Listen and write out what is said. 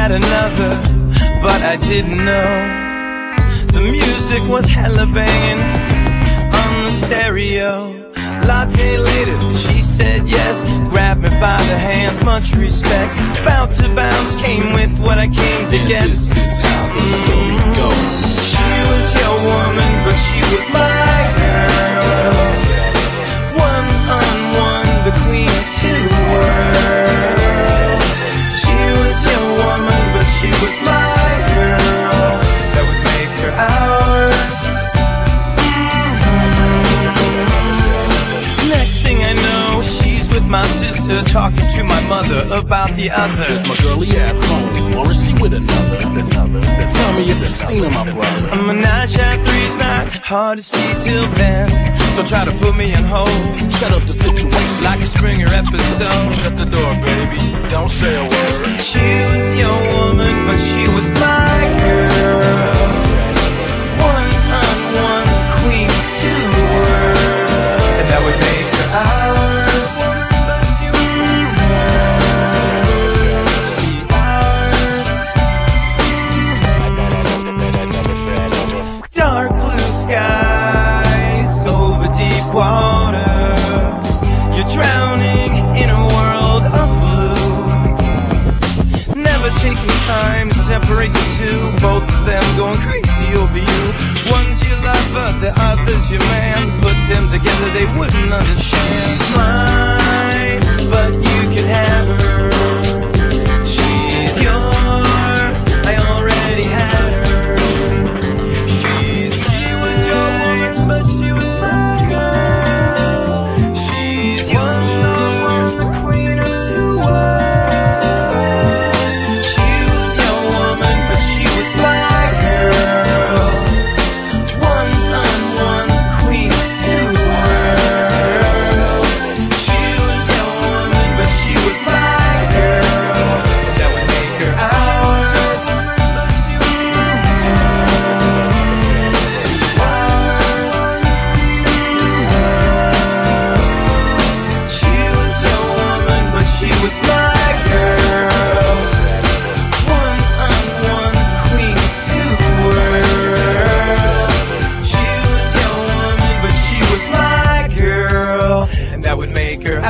had another, but I didn't know. The music was hella banging on the stereo. Latte later, she said yes, grabbed me by the hands, much respect. About to bounce, came with what I came to get. This is how the story goes. She was your woman, but she was my girl. One-on-one, the queen of two worlds. She was your woman, but she was my girl. That would make her ours. Next thing I know, she's with my sister, talking to my mother about the other. There's my girlie at home, or is she with another? Tell me if you've seen her, my brother. A menage at three's not hard to see till then. Don't try to put me on hold. Shut up the situation Like a Springer episode. Shut the door, baby, don't say a word. She was your woman, but she was my girl. One-on-one, queen of two worlds. And that would make her ours. She's ours. Dark blue skies over deep water. You're drowning in a world of blue. Never taking time to separate the two. Both of them going crazy over you. One's your lover, the other's your man. Put them together, they wouldn't understand. She's mine, but you can have her. She's yours, I already had her. She was your woman, but she was my girl. One-on-one, the queen of two worlds. She was your woman, but she was my girl. One-on-one, queen of two worlds. She was your woman, but she was my girl. That would make her ours. She was your woman, but she was my girl. One-on-one, queen of two worlds. She was your woman, but she was my girl. And that would make her